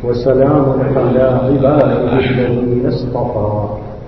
وسلام على عباده الذين اصطفى.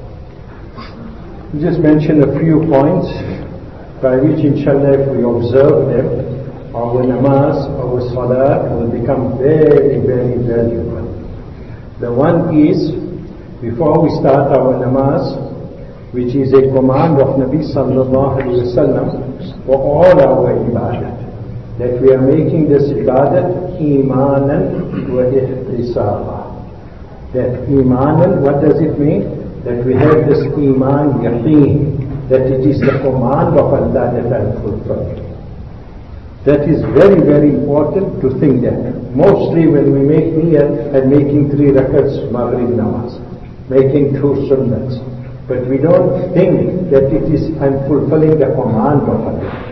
Just mention a few points by which inshallah if we observe them, our namaz, our salat will become very, very valuable. The one is, before we start our namaz, which is a command of Nabi sallallahu alayhi wa sallam for all our ibadat, that we are making this ibadat imanan wa ihtisaba. That imanan, what does it mean? That we have this iman yaqeen, that it is the command of Allah that I fulfill. That is very, very important to think that. Mostly when we make niyyah and making 3 rakats maghrib namaz, making 2 sunnats, but we don't think that it is, I'm fulfilling the command of Allah.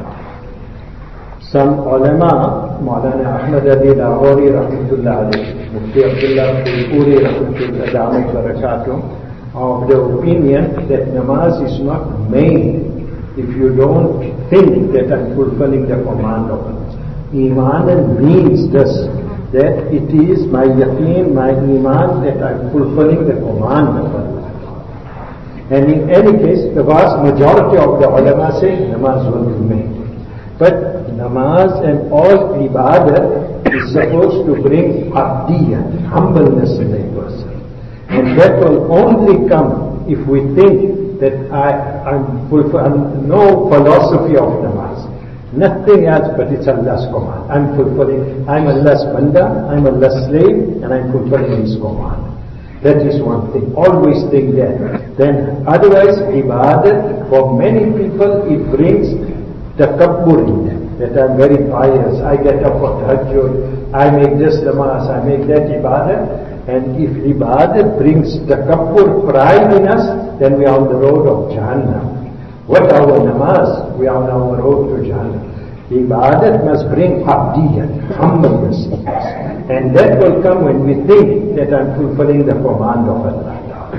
Some ulama, Maulana Ahmad Ali Lahori rahmatullah alayhi, Mufti Abdullah Puri rahmatullah damat barakatuh, of the opinion that namaz is not made if you don't think that I'm fulfilling the command of Allah. Iman means this, that it is my yaqeen, my iman, that I'm fulfilling the command of Allah. And in any case, the vast majority of the ulama say namaz will be made. But namaz and all ibadah is supposed to bring abdiyah, humbleness in a person. And that will only come if we think that I'm no philosophy of namaz. Nothing else but it's Allah's command. I'm fulfilling, I'm Allah's banda, I'm Allah's slave, and I'm fulfilling His command. That is one thing. Always think that. Then otherwise, ibadat, for many people, it brings takabbur in them. That I'm very pious, I get up for tahajjud, I make this namaz, I make that ibadat. And if ibadat brings takabbur, pride in us, then we are on the road of Jahannam. What our namaz? We are on our road to Jahannam. Ibadat must bring abdiyat, humbleness in us. And that will come when we think that I'm fulfilling the command of Allah.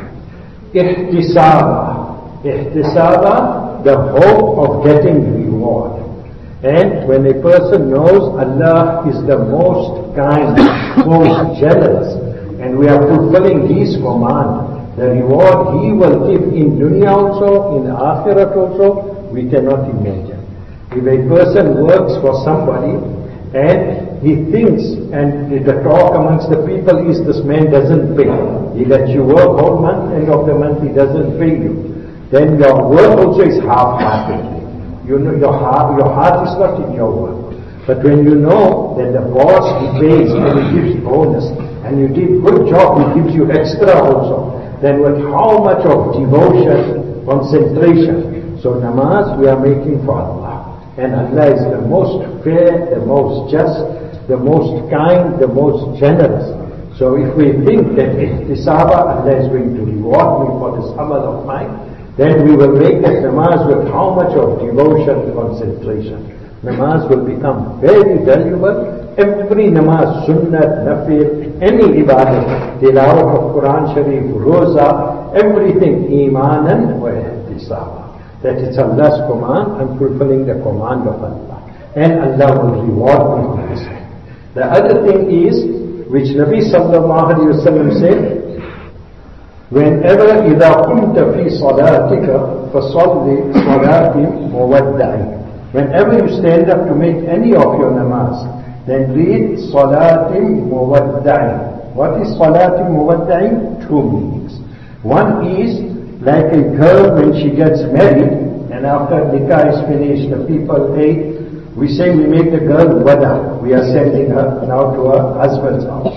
Ihtisaba. Ihtisaba, the hope of getting reward. And when a person knows Allah is the most kind, most generous, and we are fulfilling His command, the reward He will give in dunya also, in akhirat also, we cannot imagine. If a person works for somebody and he thinks, and the talk amongst the people is, this man doesn't pay. He lets you work whole month, end of the month he doesn't pay you. Then your work also is half-hearted. You know, your heart is not in your work. But when you know that the boss, he pays and he gives bonus, and you did good job, he gives you extra also, then with how much of devotion, concentration. So namaz we are making for Allah. And Allah is the most fair, the most just, the most kind, the most generous. So if we think that ihtisaba, Allah is going to reward me for this amal of mine, then we will make that namaz with how much of devotion, concentration. Namaz will become very valuable. Every namaz, sunnat, nafil, any ibadah, tilawat of Quran Sharif, roza, everything, imanan wa ihtisaba. That it's Allah's command, I'm fulfilling the command of Allah. And Allah will reward me for this. The other thing is, which Nabi sallallahu alayhi wa sallam said, whenever إذا قمت في صلاتك فصل صلاة مودع. Whenever you stand up to make any of your namaz, then read Salatim Muwadda'in. What is Salatim Muwadda'in? 2 meanings. One is like a girl when she gets married, and after nikah is finished, the people pay. We say we make the girl wada. We are sending her now to her husband's house.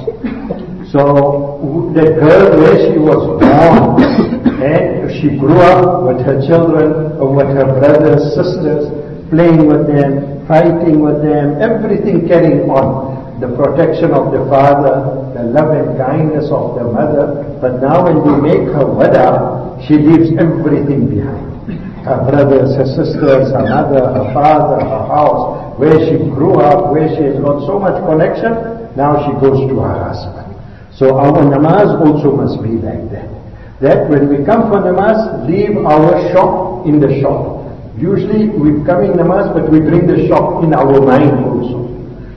So the girl where she was born, and she grew up with her children, or with her brothers, sisters, playing with them, fighting with them, everything carrying on. The protection of the father, the love and kindness of the mother. But now when we make her wada, she leaves everything behind. Her brothers, her sisters, her mother, her father, her house, where she grew up, where she has got so much connection, now she goes to her husband. So our namaz also must be like that. That when we come for namaz, leave our shop in the shop. Usually we come in namaz, but we bring the shop in our mind also.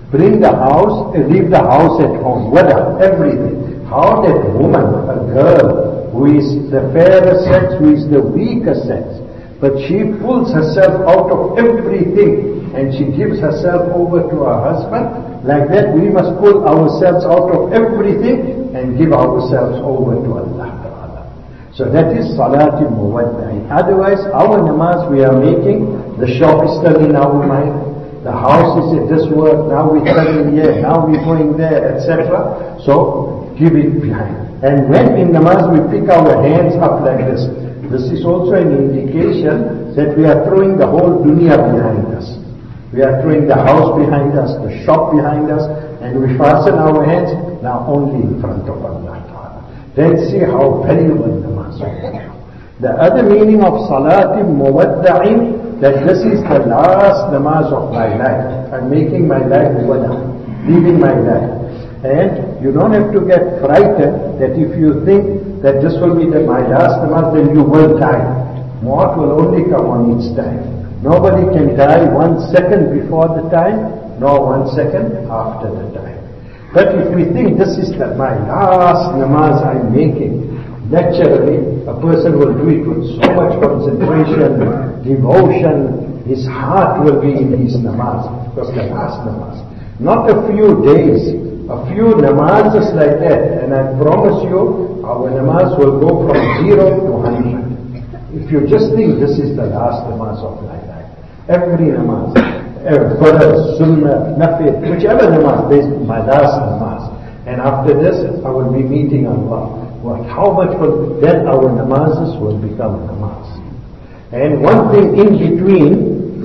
Bring the house, leave the house at home. Wada, everything. How that woman, a girl, who is the fairer sex, who is the weaker sex, but she pulls herself out of everything and she gives herself over to her husband. Like that, we must pull ourselves out of everything and give ourselves over to Allah Ta'ala. So that is Salati Muwadda'i. Otherwise, our namaz we are making, the shop is still in our mind, the house is at this work, now we're studying here, now we're going there, etc. So, give it behind. And when in namaz we pick our hands up like this, this is also an indication that we are throwing the whole dunya behind us. We are throwing the house behind us, the shop behind us, and we fasten our hands now only in front of Allah Ta'ala. Then see how valuable namaz is. The other meaning of Salati Muwadda'in, that this is the last namaz of my life. I'm making my life wada, leaving my life. And you don't have to get frightened that if you think that this will be my last namaz, then you will die. Maut will only come on its time. Nobody can die 1 second before the time, nor 1 second after the time. But if we think this is my last namaz I'm making, naturally a person will do it with so much concentration, devotion, his heart will be in his namaz, because the last namaz. Not a few days, a few namazes like that, and I promise you, our namaz will go from 0 to 100. If you just think this is the last namaz of my life, every namaz, farz, sunnah, nafil, whichever namaz, this is my last namaz. And after this, I will be meeting Allah. Well, how much will, then our namazes will become namaz. And one thing in between,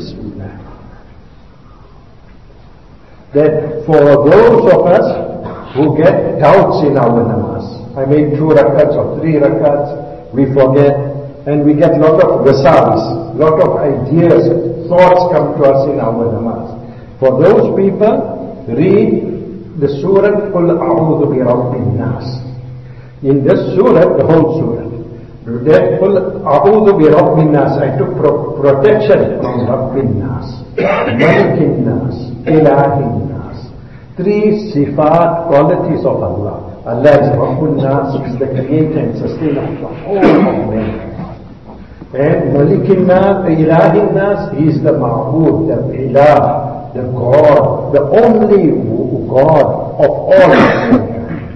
that for those of us who get doubts in our namaz, I made 2 rakats or 3 rakats, we forget, and we get lot of wasawis, lot of ideas, thoughts come to us in our namaz. For those people, read the surah, Qul A'udhu bi Rabbin Nas. In this surah, the whole surah, that Qul A'udhu bi Rabbin Nas, I took protection from Rabbin Nas, Malikin Nas, Ilahin Nas. 3 sifat, qualities of Allah. Allah is Rabbun Nas, is the creator and sustainer of the whole of man. And Malikin Nas, Ilahin Nas, he is the Ma'bud, the Ilah, the God, the only God of all mankind.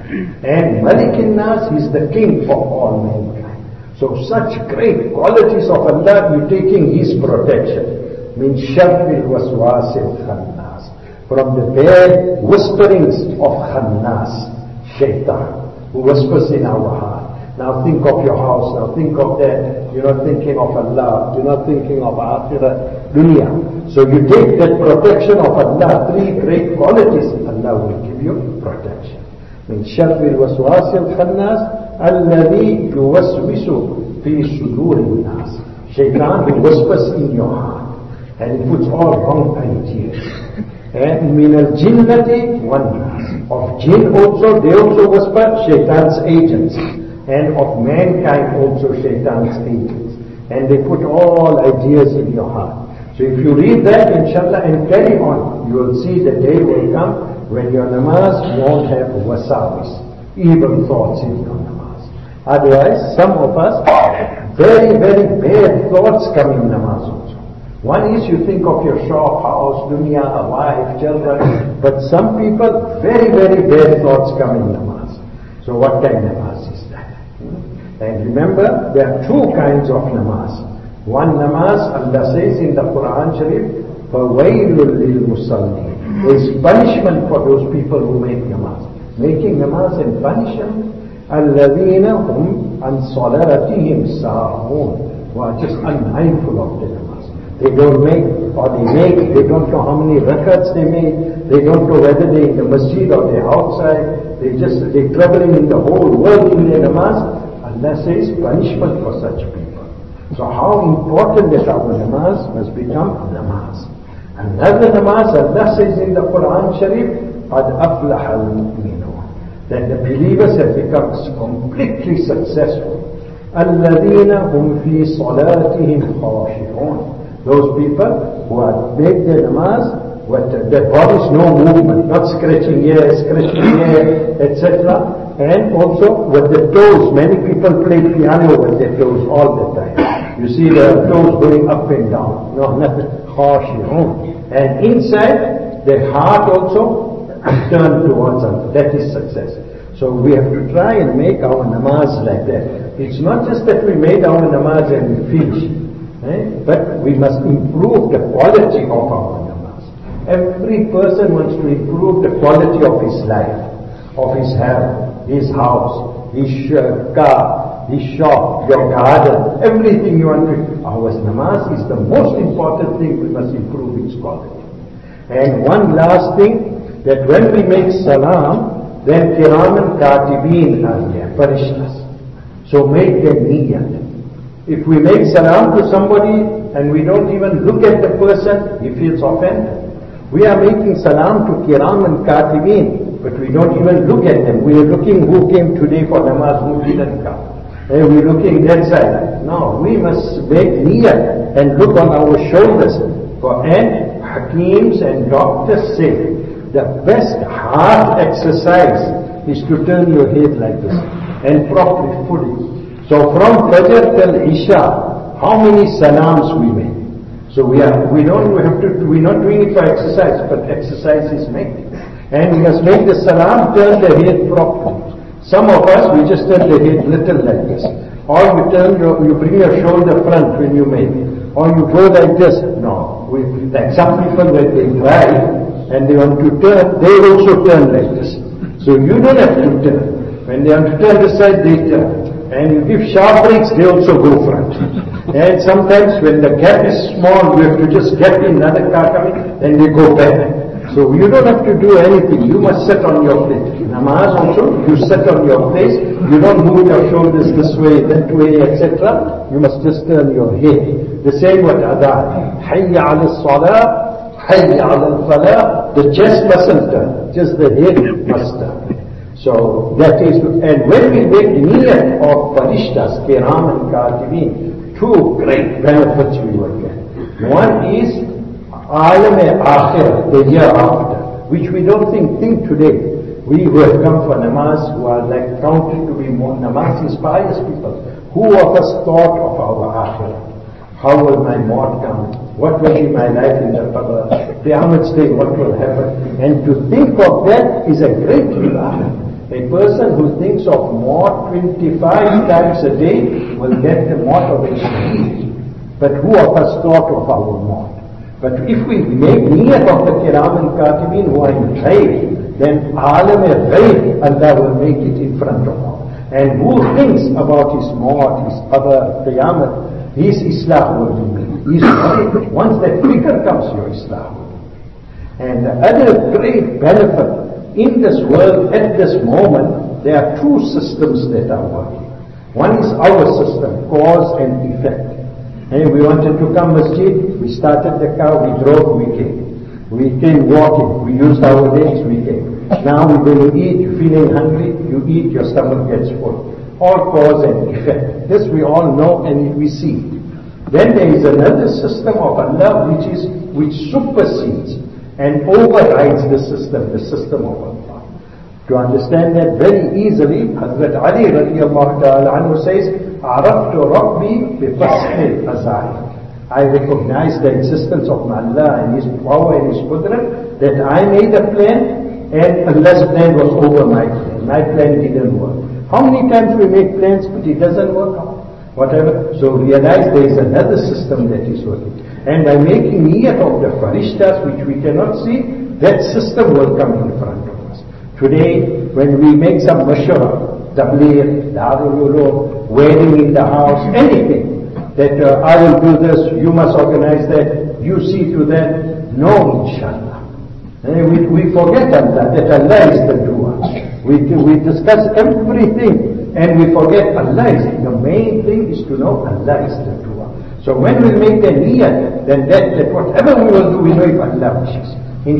And Malikin Nas, he is the king of all mankind. So such great qualities of Allah, you taking his protection. Min sharril waswasil khannas. From the bad whisperings of khannas, shaitan, who whispers in our heart. Now think of your house, now think of that. You're not thinking of Allah, you're not thinking of akhirah, dunya. So you take that protection of Allah, 3 great qualities, Allah will give you protection. Min sharril waswasil khannas, alladhi yuwaswisu fi sudurin nas. Shaitan who whispers in your heart, and he puts all wrong ideas. And min al-jinnati wan nas. Of jinn also, they also whisper, shaitan's agents. And of mankind also shaitan's agents. And they put all ideas in your heart. So if you read that, inshallah, and carry on, you will see the day will come when your namaz won't have wasawis, evil thoughts in your namaz. Otherwise, some of us, very, very bad thoughts come in namaz also. One is you think of your shop, house, dunya, a wife, children, but some people, very, very bad thoughts come in namaz. So what kind of namaz is that? And remember, there are 2 kinds of namaz. One namaz, Allah says in the Quran Sharif, فَوَيْلٌ لِلْمُصَلِّينَ. There is punishment for those people who make namaz. Making namaz and punishment, الَّذِينَ هُمْ عَنْ صَلَاتِهِمْ سَاهُونَ, who are just unmindful of the namaz. They don't make, or they make, they don't know how many rakats they make, they don't know whether they're in the masjid or they're outside, they're traveling in the whole world in their namaz. Allah says punishment for such people. So how important that our namaz must become namaz. Another namaz, Allah says in the Quran Sharif, قَدْ أَفْلَحَ الْمُؤْمِنُونَ, that the believers have become completely successful. الَّذِينَ هُمْ فِي صَلَاتِهِمْ خَاشِعُونَ. Those people who are make their namaz the body's no movement, not scratching here, etc. And also with the toes, many people play piano with their toes all the time. You see the toes going up and down. No, nothing harsh, And inside, the heart also turn towards us. That is success. So we have to try and make our namaz like that. It's not just that we made our namaz and we finish, but we must improve the quality of our namaz. Every person wants to improve the quality of his life, of his health, his house, his car, his shop, your garden, everything you want to. Our namaz is the most important thing. We must improve its quality. And one last thing, that when we make salam, then kiraman katibin are here, farishtas. So make them niyat. If we make salam to somebody and we don't even look at the person, he feels offended. We are making salam to kiraman katibin, but we don't even look at them. We are looking who came today for namaz, who didn't come. And we're looking that side. No, we must make niyat and look on our shoulders. And hakims and doctors say, the best heart exercise is to turn your head like this and properly, fully. So from Fajr till Isha, how many salams we make? So we're not doing it for exercise, but exercise is made. And we must make the salam, turn the head properly. Some of us, we just turn the head little like this. Or you bring your shoulder front when you make it. Or you go like this. No. Like some people, when they try, and they want to turn, they also turn like this. So you don't have to turn. When they want to turn this side, they turn. And you give sharp breaks, they also go front. And sometimes when the gap is small, you have to just gap in another car coming, then they go back. So you don't have to do anything. You must sit on your place. Namaz also, you sit on your place. You don't move your shoulders this way, that way, etc. You must just turn your head. The same with adhan. Hayya ala salah, hayya ala falah. The chest mustn't turn, just the head must turn. So that is, and when we make niyat of farishtas, kiram and katibin, two great benefits we will get. One is Alam-e-Akhirah, the year after, which we don't think today. We who have come for namaz, who are like counted to be more namaz pious people. Who of us thought of our akhirah? How will my maut come? What will be my life in the qabr? Qiyamah's day, what will happen? And to think of that is a great ibadah. A person who thinks of maut 25 times a day will get the maut of a shaheed. But who of us thought of our maut? But if we make niyat of the kiram and katibin who are in ghaib, then alam-e-ghaib, Allah will make it in front of us. And who thinks about his maut, his qabr, qiyamah, his islah will be made. Once that figure comes, your islah will be made. And the other great benefit in this world at this moment, there are two systems that are working. One is our system, cause and effect. And we wanted to come masjid, we started the car, we drove, we came. We came walking, we used our legs, we came. Now we're going to eat, you're feeling hungry, you eat, your stomach gets full. All cause and effect. This we all know and we see. Then there is another system of Allah which supersedes and overrides the system of Allah. To understand that very easily, Hazrat Ali radiallahu ta'ala anhu says, عَرَفْتُ رَبِّي بِفَسْحِ الْأَزَائِمِ. I recognize the existence of Allah and His power and His qudrat, that I made a plan and Allah's plan was over my plan. My plan didn't work. How many times we make plans but it doesn't work out? Whatever. So realize there is another system that is working. And by making niyat of the farishtas which we cannot see, that system will come in front of us. Today, when we make some mashura, tabligh, darul ulum, wedding in the house, anything, that I will do this, you must organize that, you see to that, no inshallah. And we forget Allah, that Allah is the doer. We discuss everything and we forget Allah is the main thing is to know Allah is the doer. So when we make the niyat, then that whatever we will do, we know if Allah wishes.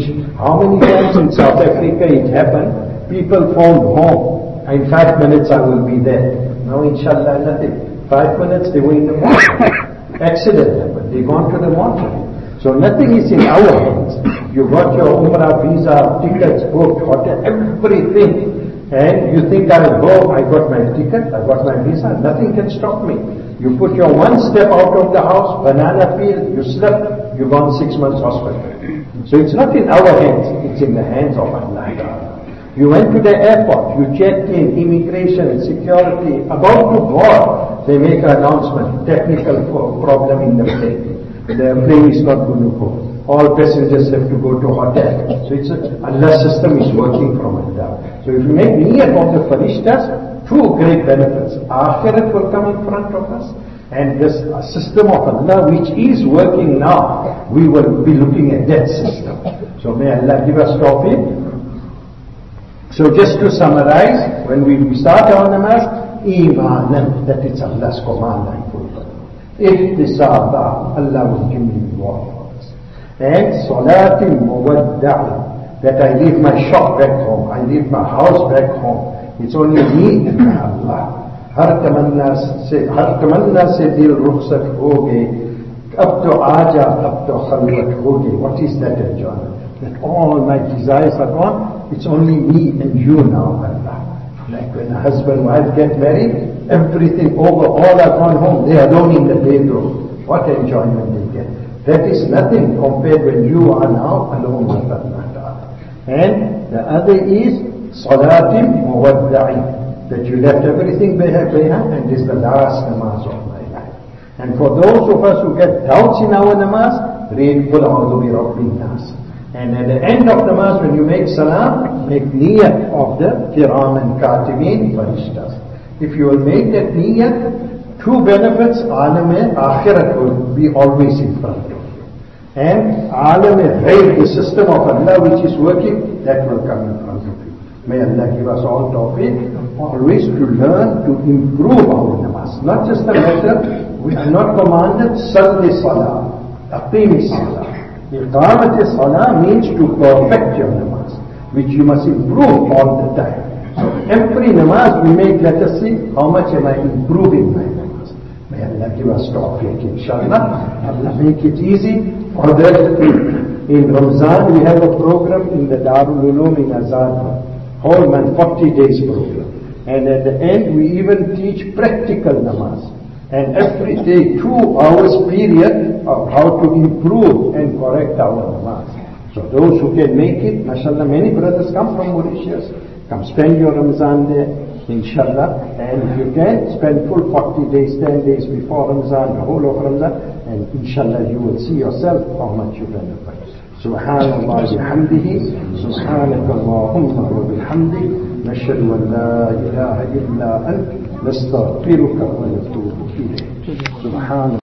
How many times in South Africa it happened, people phoned home, in 5 minutes I will be there. Now inshallah nothing. 5 minutes they were in the morning. Accident happened, they gone to the morning. So nothing is in our hands. You got your Umrah visa, tickets booked, hotel, everything. And you think I'll go, I got my ticket, I got my visa, nothing can stop me. You put your one step out of the house, banana peel, you slept, you're gone 6 months hospital. So it's not in our hands, it's in the hands of Allah. You went to the airport, you checked in, immigration, security, about to board, they make an announcement, technical problem in the plane. The plane is not going to go. All passengers have to go to hotel. So it's Allah's system is working from Allah. So if you make niyyat of the farishtas, two great benefits. Akhirat will come in front of us, and this system of Allah which is working now, we will be looking at that system. So may Allah give us tawfiq. So just to summarize, when we start our namaz, imanan, that it's Allah's command and fulfill. Ihtisaba, Allah will give me reward for us. And salati muwadda'a, that I leave my shop back home, I leave my house back home. It's only me and Allah. हर तमन्ना से दिल रुखसत हो गए, अब तो आजा, अब तो खलवत हो गई. What is that enjoyment? That all my desires are gone. It's only me and you now, Allah. Like when a husband and wife get married, everything over, all are gone home. They are alone in the bedroom. What enjoyment they get. That is nothing compared when you are now alone with Allah. And the other is salatim muwadda'i, that you left everything behind and this is the last namaz of my life. And for those of us who get doubts in our namaz, read Qul a'udhu bi rabbin nas. And at the end of namaz, when you make salam, make niyyat of the kiram and katibin farishtas. If you will make that niyyat, two benefits, alam akhirat will be always in front of you. And alam ghaib, the system of Allah which is working, that will come in front of you. May Allah give us all tawfiq, always to learn to improve our namaz. Not just a matter, we are not commanded, salli salah, aqimi salah. Iqamat salah means to perfect your namaz, which you must improve all the time. So every namaz we make, let us see, how much am I improving my namaz. May Allah give us tawfiq, inshallah. Allah make it easy. For that, in Ramzan we have a program in the Darul Uloom in Azad. Whole month, 40 days program. And at the end we even teach practical namaz. And every day 2 hours period of how to improve and correct our namaz. So those who can make it, mashallah, many brothers come from Mauritius. Come spend your Ramzan there, inshallah. And if you can, spend full 40 days, 10 days before Ramzan, the whole of Ramzan. And inshallah you will see yourself how much you benefit. سبحان الله بحمده سبحانك اللهم وبحمدك نشهد أن لا إله إلا أنت نستغفرك ونتوب إليك. سبحان